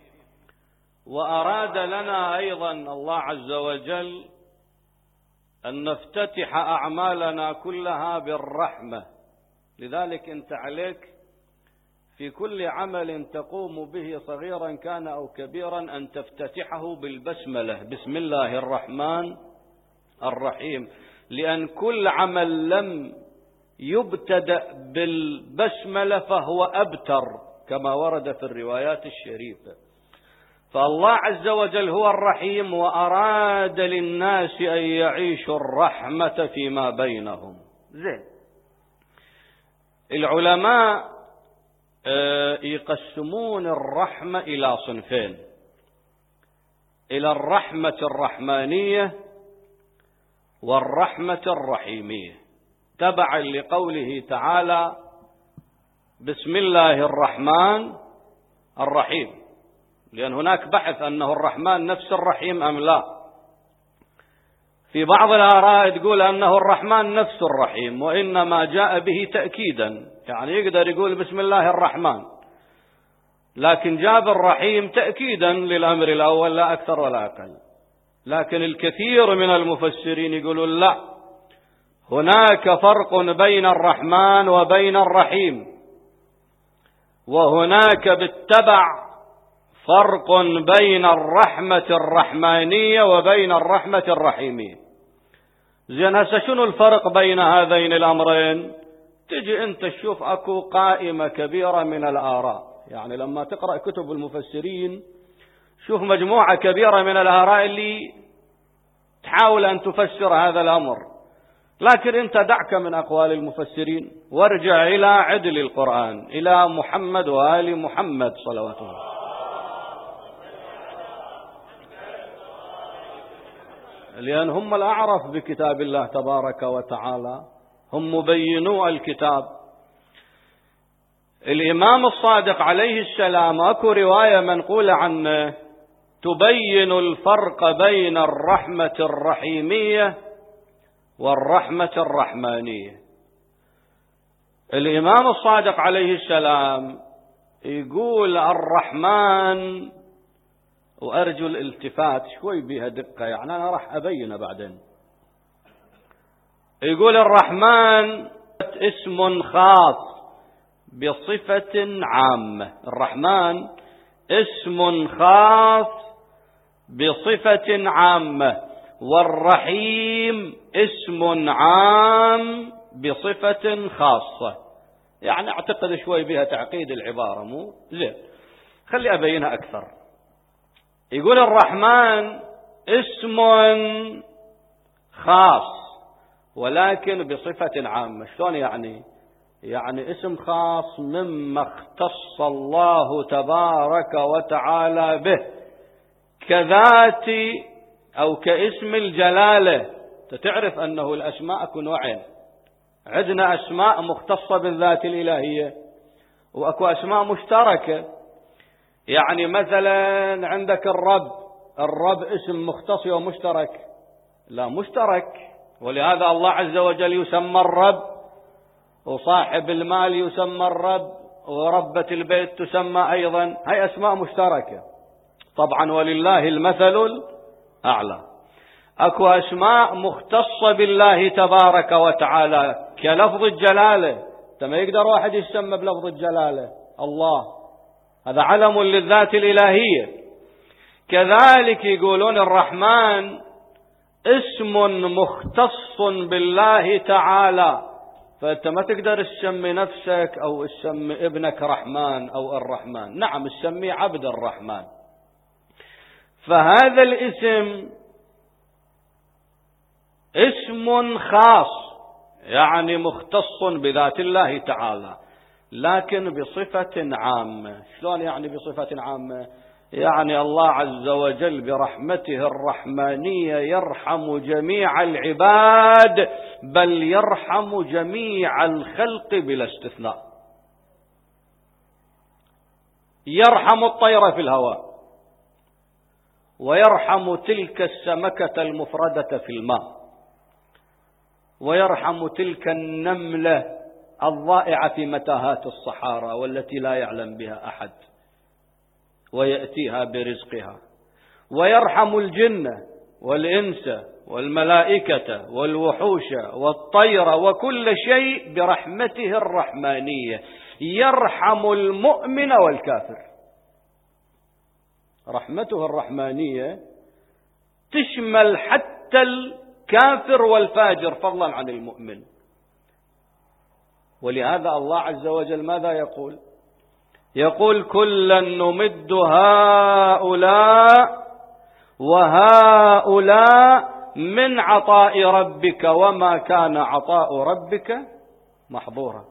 وأراد لنا أيضا الله عز وجل أن نفتتح أعمالنا كلها بالرحمة. لذلك أنت عليك في كل عمل تقوم به صغيرا كان أو كبيرا أن تفتتحه بالبسملة: بسم الله الرحمن الرحيم، لأن كل عمل لم يبتدأ بالبسملة فهو أبتر كما ورد في الروايات الشريفة. فالله عز وجل هو الرحيم، وأراد للناس أن يعيشوا الرحمة فيما بينهم. زين، العلماء يقسمون الرحمة إلى صنفين: إلى الرحمة الرحمانية والرحمة الرحيمية، تبعا لقوله تعالى: بسم الله الرحمن الرحيم، لأن هناك بحث أنه الرحمن نفس الرحيم أم لا. في بعض الآراء تقول أنه الرحمن نفس الرحيم، وإنما جاء به تأكيدا، يعني يقدر يقول بسم الله الرحمن، لكن جاب الرحيم تأكيدا للأمر الأول لا أكثر ولا أقل. لكن الكثير من المفسرين يقولون لا، هناك فرق بين الرحمن وبين الرحيم، وهناك بالتبع فرق بين الرحمة الرحمانية وبين الرحمة الرحيمية. زين، هسه شنو الفرق بين هذين الأمرين؟ تجي أنت تشوف أكو قائمة كبيرة من الآراء، يعني لما تقرأ كتب المفسرين شوف مجموعة كبيرة من الآراء اللي تحاول أن تفسر هذا الأمر، لكن أنت دعك من أقوال المفسرين وارجع إلى عدل القرآن، إلى محمد وآل محمد صلوات الله، لأن هم الأعرف بكتاب الله تبارك وتعالى، هم مبينو الكتاب. الإمام الصادق عليه السلام أكو رواية منقولة عنه تبين الفرق بين الرحمة الرحيمية والرحمة الرحمانية. الإمام الصادق عليه السلام يقول الرحمن، وأرجو الالتفات شوي بها دقة، يعني أنا راح أبين بعدين. يقول الرحمن اسم خاص بصفة عامة، الرحمن اسم خاص بصفة عامة، والرحيم اسم عام بصفة خاصة. يعني أعتقد شوي بها تعقيد العبارة، مو زين، خلي أبينها أكثر. يقول الرحمن اسم خاص ولكن بصفة عامة. شلون يعني؟ يعني اسم خاص مما اختص الله تبارك وتعالى به، كذات أو كاسم الجلالة. تعرف أنه الأسماء أكو نوعين، عندنا أسماء مختصة بالذات الإلهية، وأكو أسماء مشتركة. يعني مثلا عندك الرب، الرب اسم مختص ومشترك؟ لا، مشترك، ولهذا الله عز وجل يسمى الرب، وصاحب المال يسمى الرب، وربة البيت تسمى أيضا. هاي أسماء مشتركة طبعا، ولله المثل الأعلى. أكو أسماء مختصة بالله تبارك وتعالى كلفظ الجلالة، ما يقدر واحد يسمى بلفظ الجلالة الله، هذا علم للذات الإلهية. كذلك يقولون الرحمن اسم مختص بالله تعالى، فأنت ما تقدر تسمي نفسك أو تسمي ابنك رحمن أو الرحمن، نعم تسمي عبد الرحمن. فهذا الاسم اسم خاص يعني مختص بذات الله تعالى، لكن بصفة عامة. شلون يعني بصفة عامة؟ يعني الله عز وجل برحمته الرحمانية يرحم جميع العباد، بل يرحم جميع الخلق بلا استثناء. يرحم الطير في الهواء، ويرحم تلك السمكة المفردة في الماء، ويرحم تلك النملة الضائعة في متاهات الصحارى والتي لا يعلم بها أحد ويأتيها برزقها، ويرحم الجن والإنس والملائكة والوحوش والطير وكل شيء برحمته الرحمانية. يرحم المؤمن والكافر. رحمته الرحمانية تشمل حتى الكافر والفاجر فضلا عن المؤمن. ولهذا الله عز وجل ماذا يقول؟ يقول كلا نمد هؤلاء وهؤلاء من عطاء ربك وما كان عطاء ربك محظورا.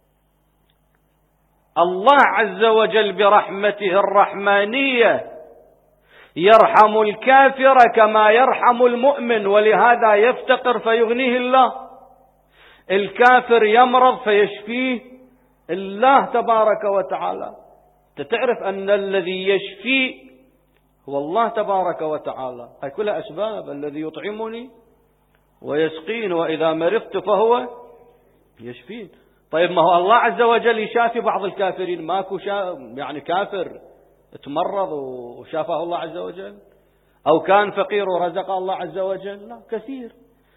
الله عز وجل برحمته الرحمانية يرحم الكافر كما يرحم المؤمن، ولهذا يفتقر فيغنيه الله. الكافر يمرض فيشفيه الله تبارك وتعالى. تعرف أن الذي يشفي هو الله تبارك وتعالى. هاي كلها أسباب، الذي يطعمني ويسقين وإذا مرضت فهو يشفين. طيب ما هو الله عز وجل يشافي بعض الكافرين، ماكو يعني كافر تمرض وشافاه الله عز وجل، أو كان فقير ورزقه الله عز وجل؟ لا، كثير.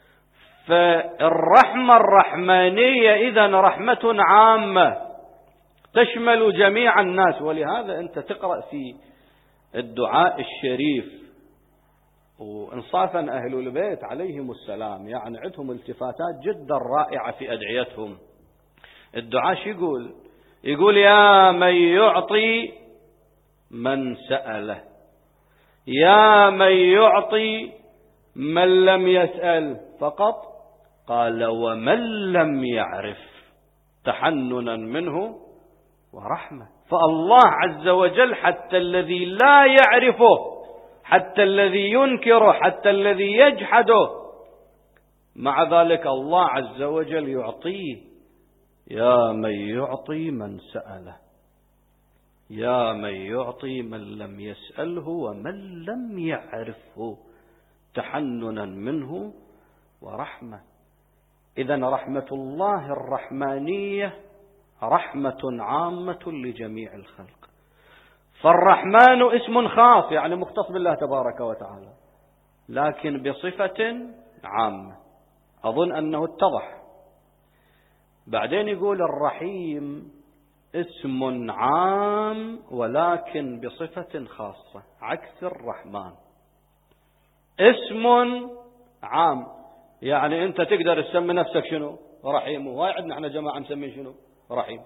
فالرحمة الرحمانية إذن رحمة عامة تشمل جميع الناس. ولهذا أنت تقرأ في الدعاء الشريف، وإنصافا أهل البيت عليهم السلام يعني عندهم التفاتات جدا رائعة في أدعيتهم. الدعاء شو يقول؟ يقول يا من يعطي من سأله، يا من يعطي من لم يسأل فقط، قال ومن لم يعرف تحننا منه ورحمة. فالله عز وجل حتى الذي لا يعرفه، حتى الذي ينكره، حتى الذي يجحده، مع ذلك الله عز وجل يعطيه. يا من يعطي من سأله، يا من يعطي من لم يسأله ومن لم يعرفه تحننا منه ورحمة. إذن رحمة الله الرحمانية رحمة عامة لجميع الخلق. فالرحمن اسم خاص يعني مختص بالله تبارك وتعالى، لكن بصفة عامة. أظن أنه اتضح. بعدين يقول الرحيم اسم عام ولكن بصفة خاصة، عكس الرحمن. اسم عام يعني أنت تقدر تسمي نفسك شنو؟ رحيم. وهاي عندنا احنا جماعة نسميه شنو؟ رحيم.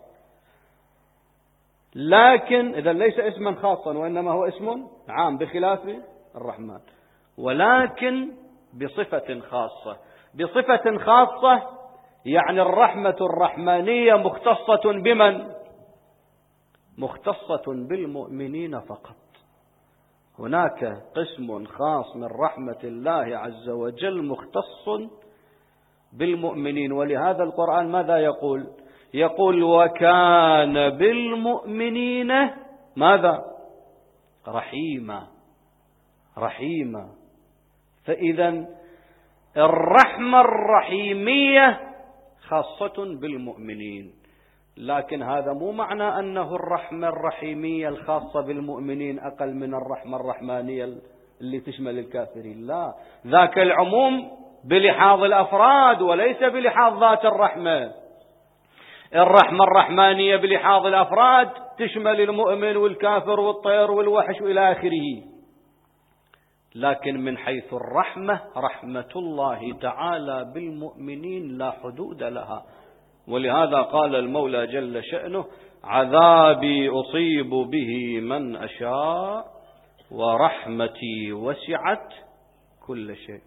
لكن إذا ليس اسما خاصا وإنما هو اسم عام بخلاف الرحمن، ولكن بصفة خاصة. بصفة خاصة يعني الرحمة الرحمانية مختصة بمن؟ مختصة بالمؤمنين فقط. هناك قسم خاص من رحمة الله عز وجل مختص بالمؤمنين. ولهذا القرآن ماذا يقول؟ يقول وكان بالمؤمنين ماذا؟ رحيما. رحيما. فإذا الرحمة الرحيمية خاصة بالمؤمنين، لكن هذا مو معنى أنه الرحمة الرحيمية الخاصة بالمؤمنين أقل من الرحمة الرحمانية اللي تشمل الكافرين، لا، ذاك العموم بلحاظ الأفراد وليس بلحاظ ذات الرحمة. الرحمة الرحمانية بلحاظ الأفراد تشمل المؤمن والكافر والطير والوحش وإلى آخره، لكن من حيث الرحمة رحمة الله تعالى بالمؤمنين لا حدود لها، ولهذا قال المولى جل شأنه: عذابي أصيب به من أشاء ورحمتي وسعت كل شيء.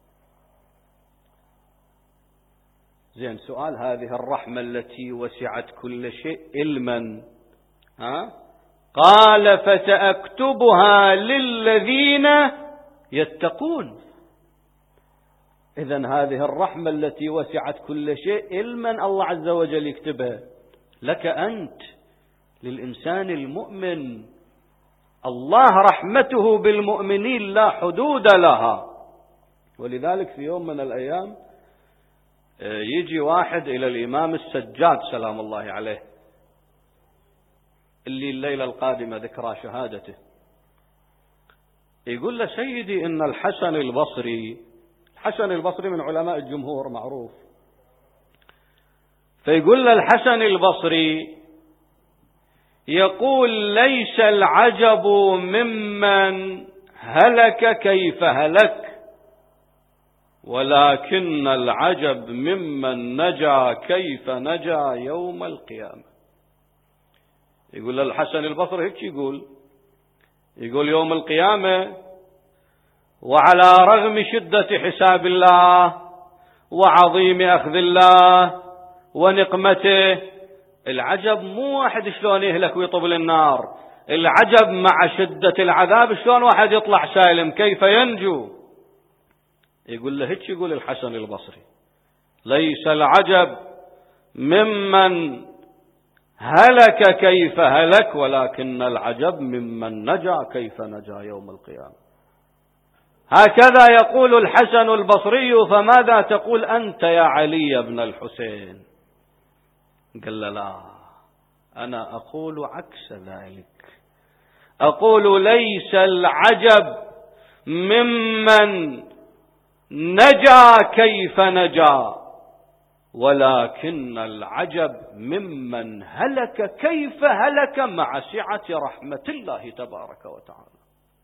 زين، سؤال: هذه الرحمة التي وسعت كل شيء علما، ها؟ قال: فسأكتبها للذين يتقون. إذن هذه الرحمة التي وسعت كل شيء علما الله عز وجل يكتبها لك أنت، للإنسان المؤمن. الله رحمته بالمؤمنين لا حدود لها. ولذلك في يوم من الأيام يجي واحد إلى الإمام السجاد سلام الله عليه، اللي الليلة القادمة ذكرى شهادته، يقول له: سيدي، إن الحسن البصري، الحسن البصري من علماء الجمهور معروف، فيقول له الحسن البصري يقول: ليس العجب ممن هلك كيف هلك، ولكن العجب ممن نجا كيف نجا يوم القيامة. يقول له الحسن البصري هيك يقول يقول يوم القيامة وعلى رغم شدة حساب الله وعظيم أخذ الله ونقمته، العجب مو واحد شلون يهلك ويطب النار، العجب مع شدة العذاب شلون واحد يطلع سالم، كيف ينجو. يقول له هيك يقول الحسن البصري: ليس العجب ممن هلك كيف هلك، ولكن العجب ممن نجا كيف نجا يوم القيامة. هكذا يقول الحسن البصري، فماذا تقول أنت يا علي بن الحسين؟ قال له: لا، أنا أقول عكس ذلك، أقول ليس العجب ممن نجا كيف نجا، ولكن العجب ممن هلك كيف هلك مع سعة رحمة الله تبارك وتعالى.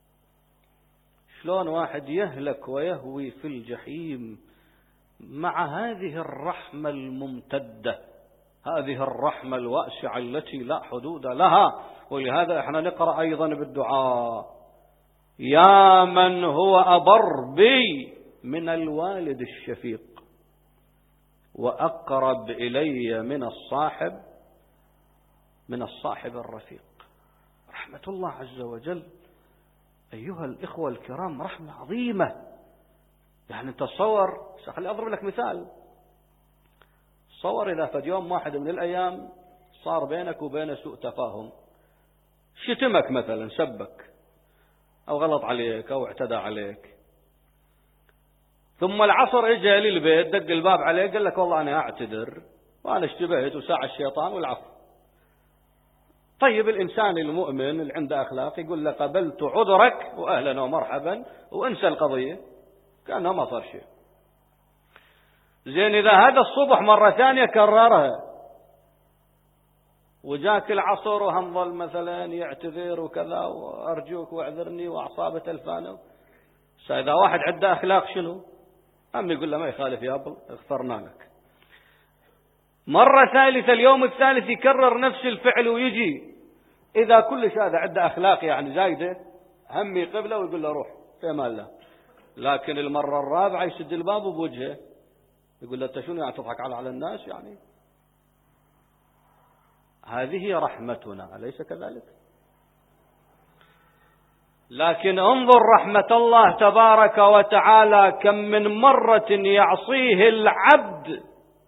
شلون واحد يهلك ويهوي في الجحيم مع هذه الرحمة الممتدة، هذه الرحمة الواسعة التي لا حدود لها. ولهذا احنا نقرأ أيضا بالدعاء: يا من هو أبر بي من الوالد الشفيق وأقرب إلي من الصاحب من الصاحب الرفيق. رحمة الله عز وجل أيها الإخوة الكرام رحمة عظيمة. يعني تصور، خلي أضرب لك مثال، تصور إذا فد يوم واحد من الأيام صار بينك وبين سوء تفاهم، شتمك مثلا، سبك أو غلط عليك أو اعتدى عليك، ثم العصر اجى لي البيت دق الباب عليه قال لك والله أنا أعتذر وأنا اشتبهت وساع الشيطان والعفو. طيب الإنسان المؤمن اللي عنده أخلاق يقول له قبلت عذرك وأهلا ومرحبا وانسى القضية كأنه ما صار شيء. زين، إذا هذا الصبح مرة ثانية كررها وجاك العصر وهم ظل مثلا يعتذر وكذا وأرجوك واعذرني وأعصابه تلفانه، إذا واحد عنده أخلاق شنو؟ أم يقول له ما يخالف يا أبل اغفرنا لك. مرة ثالثة اليوم الثالث يكرر نفس الفعل ويجي، إذا كل هذا عنده أخلاق يعني زايدة همي قبله ويقول له روح في أمان الله. لكن المرة الرابعة يسد الباب بوجهه يقول له أنت شنو يعني تضحك على على الناس يعني؟ هذه رحمتنا أليس كذلك؟ لكن انظر رحمة الله تبارك وتعالى كم من مرة يعصيه العبد،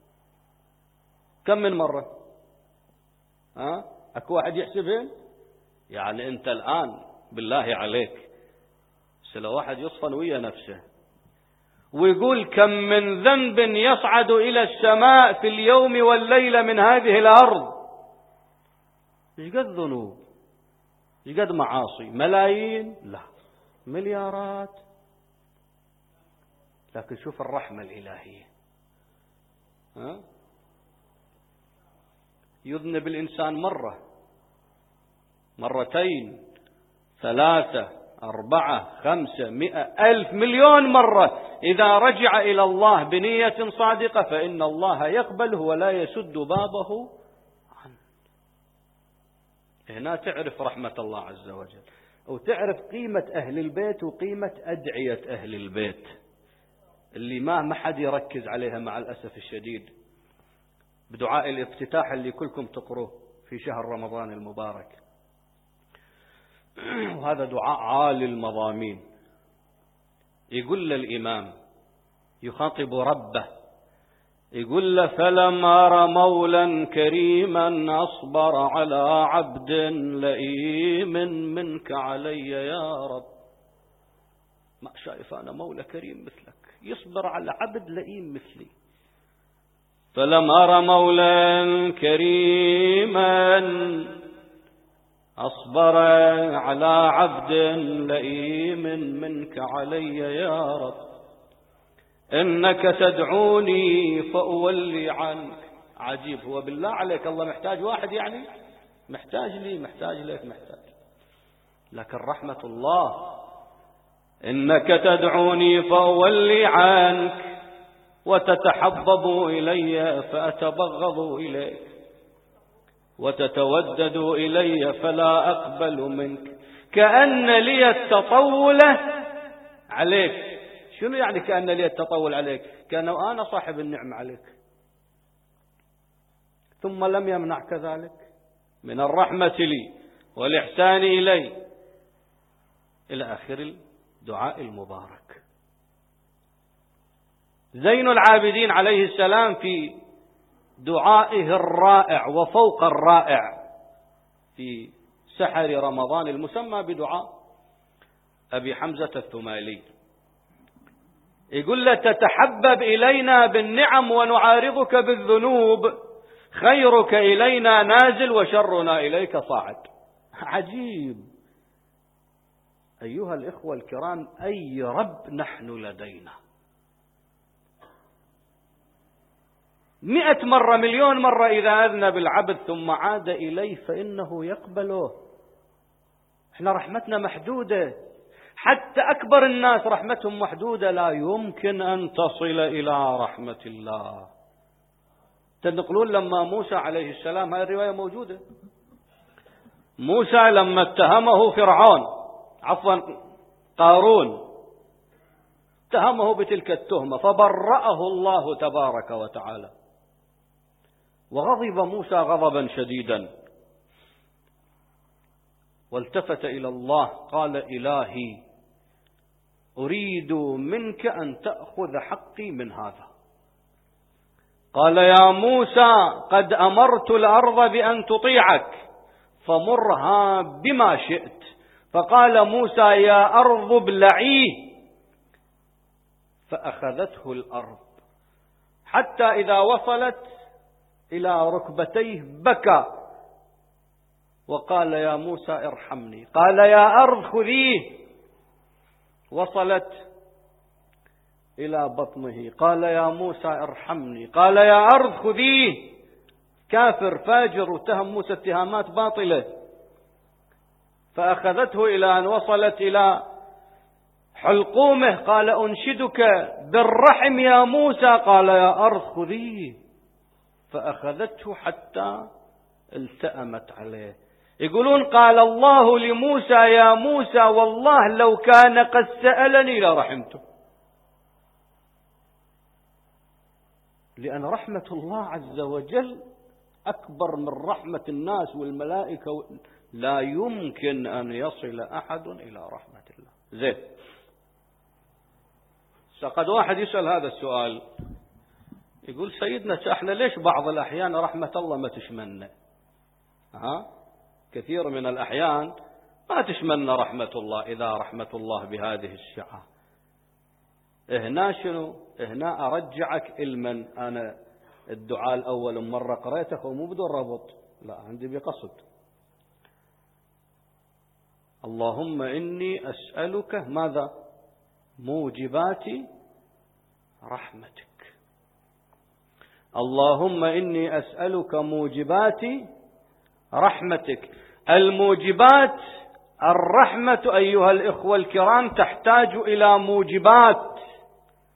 كم من مرة؟ ها؟ أكو واحد يحسبين؟ يعني أنت الآن بالله عليك سلو واحد يصفن ويا نفسه ويقول كم من ذنب يصعد إلى السماء في اليوم والليلة من هذه الأرض. إيش قد ذنوب، إيش قد معاصي، ملايين؟ لا، مليارات. لكن شوف الرحمة الإلهية. ها؟ يذنب الإنسان مرة، مرتين، ثلاثة، أربعة، خمسة، مئة، ألف، مليون مرة. إذا رجع إلى الله بنية صادقة فإن الله يقبله ولا يسد بابه عنه. هنا تعرف رحمة الله عز وجل، وتعرف قيمة أهل البيت وقيمة أدعية أهل البيت اللي ما ما حد يركز عليها مع الأسف الشديد. بدعاء الافتتاح اللي كلكم تقروه في شهر رمضان المبارك، وهذا دعاء عالي المضامين. يقول للإمام يخاطب ربه، يقول له فلم أر مولا كريما أصبر على عبد لئيم منك علي يا رب. ما شايف أنا مولى كريم مثلك يصبر على عبد لئيم مثلي. فلم أر مولا كريما أصبر على عبد لئيم منك علي يا رب. إنك تدعوني فأولي عنك. عجيب، هو بالله عليك الله محتاج واحد؟ يعني محتاج لي، محتاج لك، محتاج. لكن رحمة الله إنك تدعوني فأولي عنك وتتحبب إلي فأتبغض إليك وتتودد إلي فلا أقبل منك. كأن لي التطول عليك. شنو يعني كأن لي التطول عليك؟ كأنه أنا صاحب النعم عليك، ثم لم يمنعك ذلك من الرحمة لي والإحسان إلي، إلى آخر الدعاء المبارك. زين العابدين عليه السلام في دعائه الرائع وفوق الرائع في سحر رمضان المسمى بدعاء أبي حمزة الثمالي، يقول له تتحبب إلينا بالنعم ونعارضك بالذنوب، خيرك إلينا نازل وشرنا إليك صاعد. عجيب أيها الإخوة الكرام، أي رب نحن لدينا. مئة مرة، مليون مرة إذا أذنب العبد ثم عاد إليه فإنه يقبله. احنا رحمتنا محدودة، حتى أكبر الناس رحمتهم محدودة، لا يمكن أن تصل إلى رحمة الله. تنقلون لما موسى عليه السلام، هذه الرواية موجودة، موسى لما اتهمه فرعون، عفوا قارون، اتهمه بتلك التهمة فبرأه الله تبارك وتعالى، وغضب موسى غضبا شديدا والتفت إلى الله قال إلهي أريد منك أن تأخذ حقي من هذا. قال يا موسى قد أمرت الأرض بأن تطيعك فمرها بما شئت. فقال موسى يا أرض ابلعيه، فأخذته الأرض حتى إذا وصلت إلى ركبتيه بكى وقال يا موسى ارحمني. قال يا أرض خذيه، وصلت إلى بطنه قال يا موسى ارحمني. قال يا أرض خذيه، كافر فاجر واتهم موسى اتهامات باطلة، فأخذته إلى أن وصلت إلى حلقومه قال أنشدك بالرحم يا موسى. قال يا أرض خذيه، فأخذته حتى التأمت عليه. يقولون قال الله لموسى يا موسى والله لو كان قد سألني لرحمته، لأن رحمة الله عز وجل أكبر من رحمة الناس والملائكة، لا يمكن أن يصل أحد إلى رحمة الله. زين، فقد واحد يسأل هذا السؤال يقول سيدنا احنا ليش بعض الأحيان رحمة الله ما تشملنا؟ ها؟ كثير من الأحيان ما تشملنا رحمة الله إذا رحمة الله بهذه السعة. هنا شنو؟ هنا أرجعك إلمن أنا الدعاء الأول مرة قريته ومو بدون ربط، لا عندي بقصد. اللهم إني أسألك ماذا؟ موجبات رحمتك. اللهم إني أسألك موجبات رحمتك. الموجبات الرحمة أيها الإخوة الكرام تحتاج إلى موجبات،